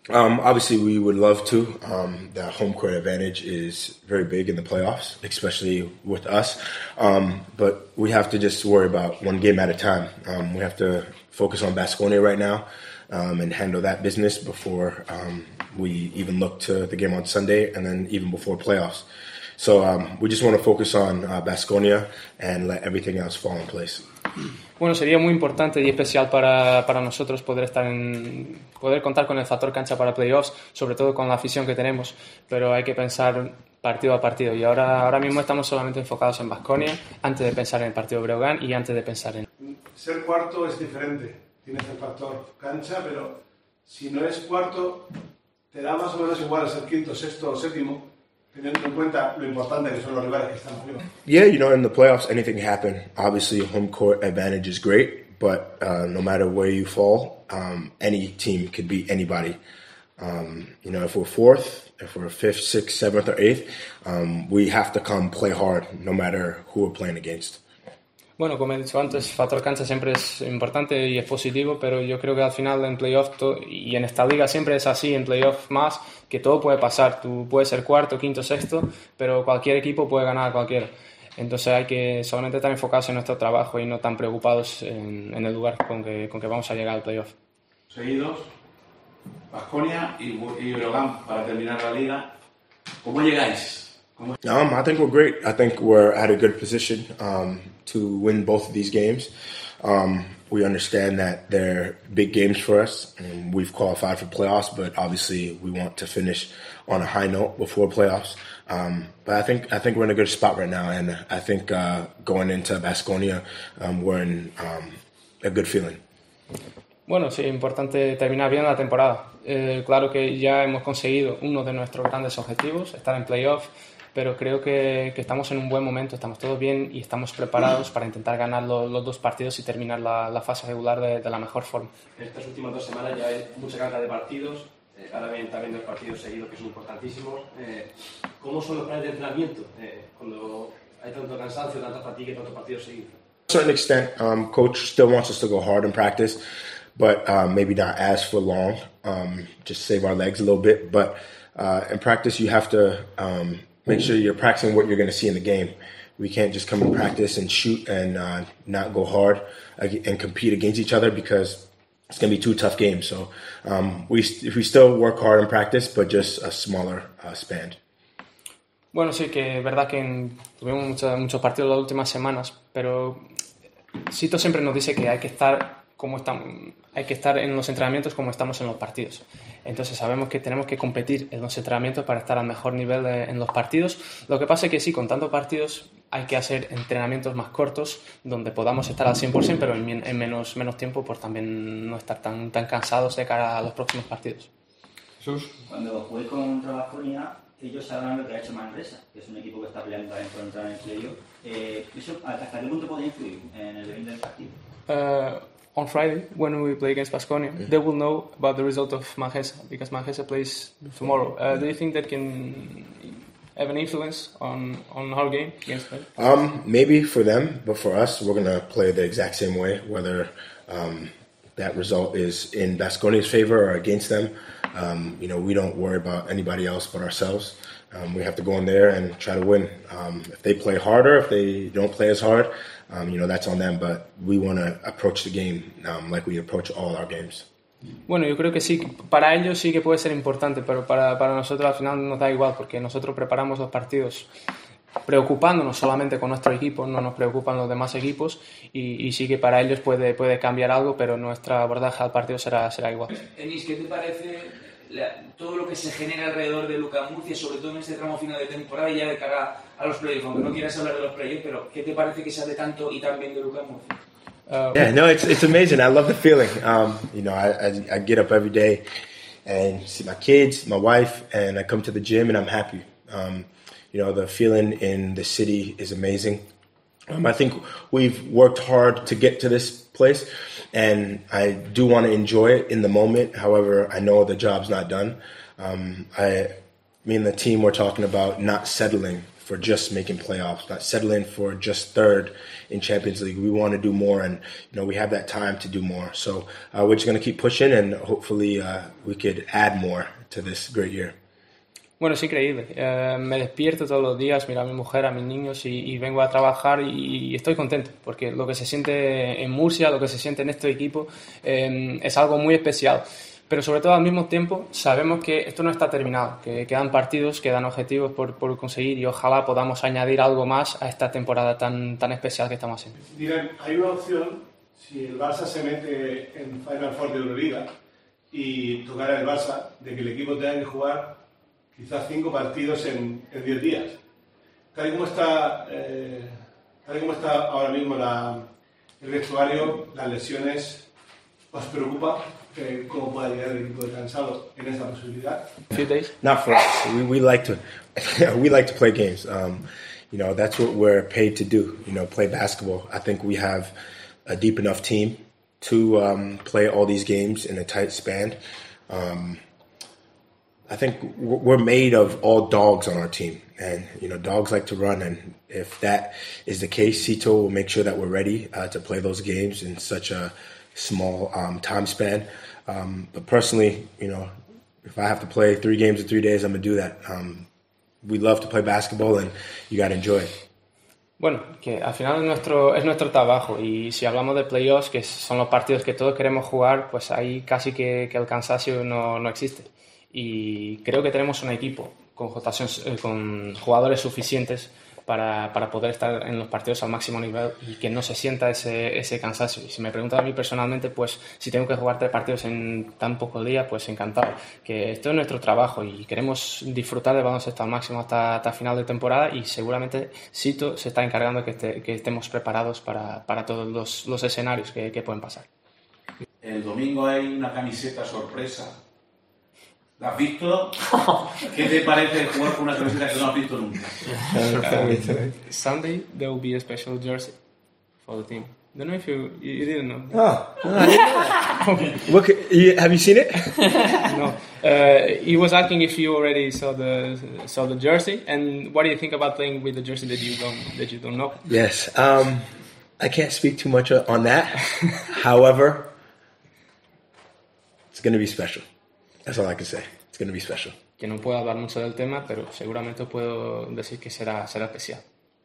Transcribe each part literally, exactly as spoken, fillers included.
Um, obviously, we would love to. Um, the home court advantage is very big in the playoffs, especially with us. Um, but we have to just worry about one game at a time. Um, we have to focus on Baskonia right now um, and handle that business before um, we even look to the game on Sunday and then even before playoffs. So um, we just want to focus on uh, Baskonia and let everything else fall in place. Bueno, sería muy importante y especial para, para nosotros poder estar en, poder contar con el factor cancha para playoffs, sobre todo con la afición que tenemos, pero hay que pensar partido a partido y ahora, ahora mismo estamos solamente enfocados en Baskonia antes de pensar en el partido de Breogán y antes de pensar en... Ser cuarto es diferente, tienes el factor cancha, pero si no es cuarto te da más o menos igual ser quinto, sexto o séptimo, teniendo en cuenta lo importante que son los rivales que están arriba. Yeah, you know, in the playoffs, anything can happen. Obviously, home court advantage is great, but uh, no matter where you fall, um, any team could beat anybody. Um, you know, if we're fourth, if we're fifth, sixth, seventh, or eighth, um, we have to come play hard, no matter who we're playing against. Bueno, como he dicho antes, factor cancha siempre es importante y es positivo, pero yo creo que al final en playoff to- y en esta liga siempre es así, en playoff más, que todo puede pasar. Tú puedes ser cuarto, quinto, sexto, pero cualquier equipo puede ganar a cualquiera. Entonces hay que solamente estar enfocados en nuestro trabajo y no tan preocupados en, en el lugar con que, con que vamos a llegar al playoff. Seguidos, Baskonia y, y Breogán para terminar la liga. ¿Cómo llegáis? ¿Cómo... Um, I think we're great. I think we're at a good position um, to win both of these games. Um, we understand that they're big games for us, and we've qualified for playoffs, but obviously we want to finish on a high note before playoffs. Um, but I think I think we're in a good spot right now, and I think uh, going into Baskonia, um, we're in um, a good feeling. Bueno, sí, importante terminar bien la temporada. Eh, claro que ya hemos conseguido uno de nuestros grandes objetivos, estar en playoff, pero creo que, que estamos en un buen momento, estamos todos bien y estamos preparados para intentar ganar lo, los dos partidos y terminar la, la fase regular de, de la mejor forma. Estas últimas dos semanas ya hay mucha carga de partidos, eh, ahora vienen también dos partidos seguidos que son importantísimos. Eh, ¿Cómo son los planes de entrenamiento eh, cuando hay tanto cansancio, tanta fatiga y tantos partidos seguidos? To a certain extent, um, coach still wants us to go hard in practice, but um, maybe not as for long, um, just save our legs a little bit. But uh, in practice, you have to um, make sure you're practicing what you're going to see in the game. We can't just come and practice and shoot and uh, not go hard and compete against each other because it's going to be two tough games. So um, we we still work hard in practice, but just a smaller uh, span. Bueno, sí, que es verdad que en, tuvimos muchos, muchos partidos las últimas semanas, pero Sito siempre nos dice que hay que estar como estamos, hay que estar en los entrenamientos como estamos en los partidos. Entonces sabemos que tenemos que competir en los entrenamientos para estar al mejor nivel de, en los partidos. Lo que pasa es que sí, con tantos partidos hay que hacer entrenamientos más cortos donde podamos estar al cien por ciento, pero en, en menos, menos tiempo, por también no estar tan, tan cansados de cara a los próximos partidos. Jesús. Cuando jugué contra Baskonia, ellos sabrán lo que ha hecho Manresa, que es un equipo que está peleando también por entrar en el playoff. Eh, ¿Eso hasta qué punto puede influir en el devenir del partido? Uh, on Friday, when we play against Baskonia, yeah. They will know about the result of Manresa, because Manresa plays tomorrow. Uh, do you think that can have an influence on, on our game against them? Um, maybe for them, but for us, we're going to play the exact same way, whether um, that result is in Baskonia's favor or against them. Um, you know, we don't worry about anybody else but ourselves. Um, we have to go in there and try to win. Um, if they play harder, if they don't play as hard, um, you know, that's on them. But we want to approach the game um, like we approach all our games. Bueno, yo creo que sí, para ellos sí que puede ser importante, pero para, para nosotros al final nos da igual, porque nosotros preparamos los partidos preocupándonos solamente con nuestro equipo, no nos preocupan los demás equipos, y, y sí que para ellos puede, puede cambiar algo, pero nuestra abordaje al partido será, será igual. Enis, ¿qué te parece la, todo lo que se genera alrededor de Luka Murcia, sobre todo en este tramo final de temporada y ya de cara a los playoffs? Aunque no quieras hablar de los playoffs, pero ¿qué te parece que se hace tanto y tan bien de Luka Murcia? Uh, yeah, no, it's it's amazing. I love the feeling. Um, you know, I, I I get up every day and see my kids, my wife, and I come to the gym and I'm happy. Um, you know, the feeling in the city is amazing. Um, I think we've worked hard to get to this place, and I do want to enjoy it in the moment. However, I know the job's not done. Um, I, me and the team were talking about not settling for just making playoffs, not settling for just third in Champions League. We want to do more, and you know we have that time to do more. So uh, we're just going to keep pushing, and hopefully uh, we could add more to this great year. Bueno, es increíble. Eh, me despierto todos los días, miro a mi mujer, a mis niños y, y vengo a trabajar y, y estoy contento porque lo que se siente en Murcia, lo que se siente en este equipo eh, es algo muy especial. Pero sobre todo al mismo tiempo sabemos que esto no está terminado, que quedan partidos, quedan objetivos por, por conseguir y ojalá podamos añadir algo más a esta temporada tan, tan especial que estamos haciendo. Dirán, hay una opción si el Barça se mete en Final Four de Euroliga y tocara el Barça de que el equipo tenga que jugar quizás cinco partidos en, en diez días. Tal y como está, eh, tal y como está ahora mismo la, el vestuario, las lesiones, ¿os preocupa eh, cómo pueda llegar el equipo descansado en esta posibilidad? Few days. Not for us. We, we like to we like to play games. Um, you know, that's what we're paid to do. You know, play basketball. I think we have a deep enough team to um, play all these games in a tight span. Um, I think we're made of all dogs on our team, and you know, dogs like to run. And if that is the case, Sito will make sure that we're ready uh, to play those games in such a small um, time span. Um, but personally, you know, if I have to play three games in three days, I'm gonna do that. Um, we love to play basketball, and you gotta enjoy it. Bueno, que al final es nuestro, es nuestro trabajo y si hablamos de playoffs, que son los partidos que todos queremos jugar, pues ahí casi que, que el cansancio no, no existe. Y creo que tenemos un equipo con, con jugadores suficientes para, para poder estar en los partidos al máximo nivel y que no se sienta ese, ese cansancio. Y si me preguntan a mí personalmente, pues si tengo que jugar tres partidos en tan pocos días, pues encantado. Que esto es nuestro trabajo y queremos disfrutar del baloncesto al máximo hasta, hasta final de temporada y seguramente Sito se está encargando de que, este, que estemos preparados para, para todos los, los escenarios que, que pueden pasar. El domingo hay una camiseta sorpresa. ¿La has visto? ¿Qué te parece jugar con una camiseta que no has visto nunca? Sunday there will be a special jersey for the team. Don't know if you you didn't know. Oh, no, I didn't know. What could, you, have you seen it? No. Uh, he was asking if you already saw the saw the jersey, and what do you think about playing with the jersey that you don't that you don't know? Yes. Um, I can't speak too much on that. However, it's going to be special. That's all I can say. It's going to be special. Que no puedo hablar mucho del tema, pero seguramente puedo decir que será será especial.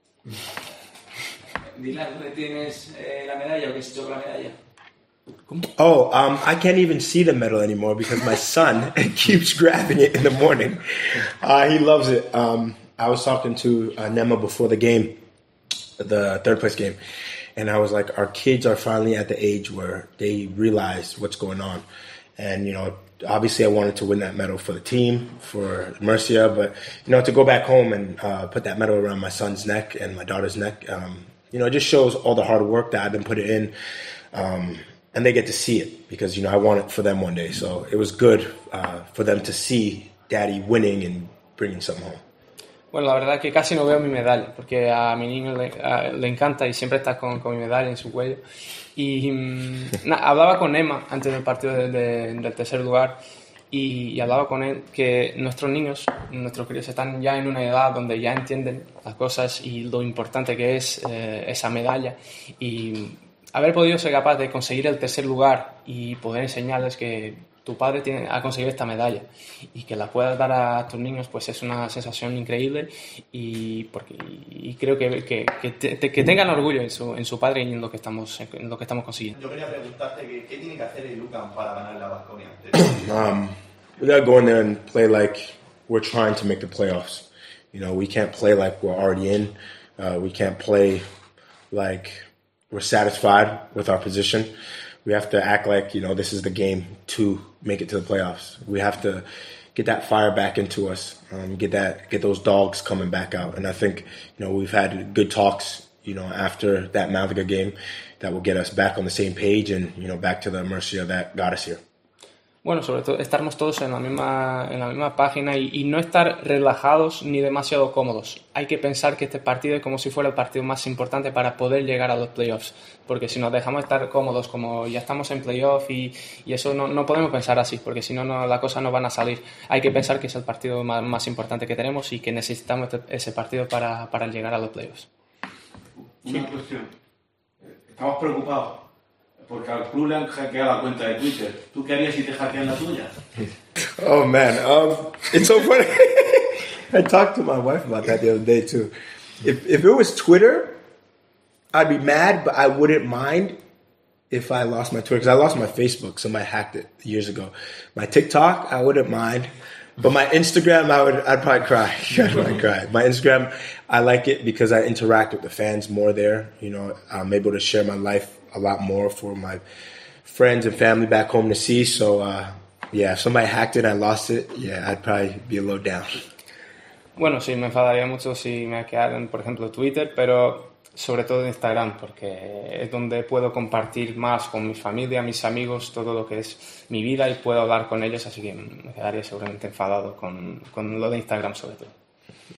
Dylan, ¿dónde tienes eh, la medalla o qué has hecho con la medalla? Oh, um, I can't even see the medal anymore because my son keeps grabbing it in the morning. Uh, he loves it. Um, I was talking to uh, Nema before the game, the third place game, and I was like, our kids are finally at the age where they realize what's going on. And, you know, obviously I wanted to win that medal for the team, for Murcia, but, you know, to go back home and uh, put that medal around my son's neck and my daughter's neck, um, you know, it just shows all the hard work that I've been putting in. Um, and they get to see it because, you know, I want it for them one day. So it was good uh, for them to see Daddy winning and bringing something home. Bueno, la verdad es que casi no veo mi medalla, porque a mi niño le, a, le encanta y siempre está con, con mi medalla en su cuello. Y na, hablaba con Emma antes del partido de, de, del tercer lugar y, y hablaba con él que nuestros niños, nuestros críos están ya en una edad donde ya entienden las cosas y lo importante que es eh, esa medalla. Y haber podido ser capaz de conseguir el tercer lugar y poder enseñarles que tu padre tiene, ha conseguido esta medalla y que la puedas dar a tus niños, pues es una sensación increíble y, porque, y creo que, que, que, te, que tengan orgullo en su, en su padre y en lo que estamos, en lo que estamos consiguiendo. Yo quería preguntarte que, qué tiene que hacer el Lucan para ganar la Baskonia. Um, we gotta go in there and play like we're trying to make the playoffs. You know, we can't play like we're already in. Uh, we can't play like we're satisfied with our position. We have to act like, you know, this is the game to make it to the playoffs. We have to get that fire back into us, um, get that, get those dogs coming back out. And I think, you know, we've had good talks, you know, after that Malaga game that will get us back on the same page and, you know, back to the Murcia that got us here. Bueno, sobre todo estarmos todos en la misma, en la misma página y, y no estar relajados ni demasiado cómodos. Hay que pensar que este partido es como si fuera el partido más importante para poder llegar a los playoffs, porque si nos dejamos estar cómodos como ya estamos en playoff y, y eso no, no podemos pensar así, porque si no, no las cosas no van a salir. Hay que pensar que es el partido más, más importante que tenemos y que necesitamos este, ese partido para, para llegar a los playoffs. Una cuestión. Estamos preocupados porque al club le han hackeado la cuenta de Twitter. ¿Tú qué harías si te hackean la tuya? Oh man, um, it's so funny. I talked to my wife about that the other day too. If if it was Twitter, I'd be mad, but I wouldn't mind if I lost my Twitter, because I lost my Facebook. Somebody hacked it years ago. My TikTok, I wouldn't mind, but my Instagram, I would, I'd probably cry. I'd probably cry. My Instagram, I like it because I interact with the fans more there. You know, I'm able to share my life a lot more for my friends and family back home to see. So, uh, yeah, if somebody hacked it, I lost it. Yeah, I'd probably be a little down. Bueno, sí, me enfadaría mucho si me hackearan, por ejemplo, Twitter, pero sobre todo Instagram, porque es donde puedo compartir más con mi familia, mis amigos, todo lo que es mi vida y puedo hablar con ellos, así que me quedaría seguramente enfadado con, con lo de Instagram sobre todo.